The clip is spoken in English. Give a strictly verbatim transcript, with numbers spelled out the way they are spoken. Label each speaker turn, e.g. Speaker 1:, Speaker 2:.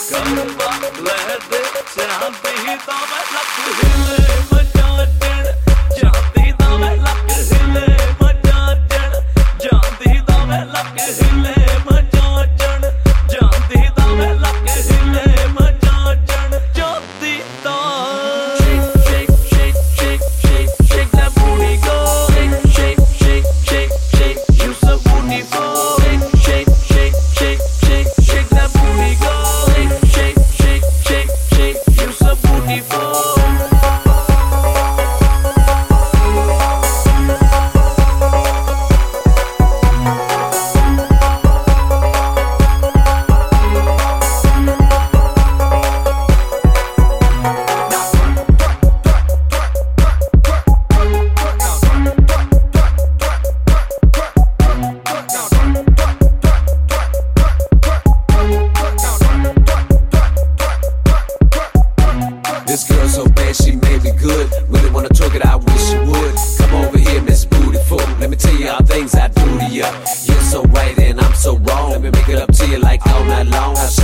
Speaker 1: करवा ले दे चाहती तो मैं लक हिले मचा चढ़ चाहती तो मैं लक हिले मचा चढ़ जानती तो मैं लक हिले मचा चढ़ जानती तो मैं लक हिले मचा चढ़ जानती तो shake shake shake shake shake that booty go shake shake shake shake you so beautiful shake shake shake shake shake that booty go shake shake shake shake you so beautiful
Speaker 2: This girl so bad, she made me good. Really wanna talk it, I wish you would. Come over here, Miss Beautiful. Let me tell you all things I do to you. You're so right and I'm so wrong. Let me make it up to you like all night long.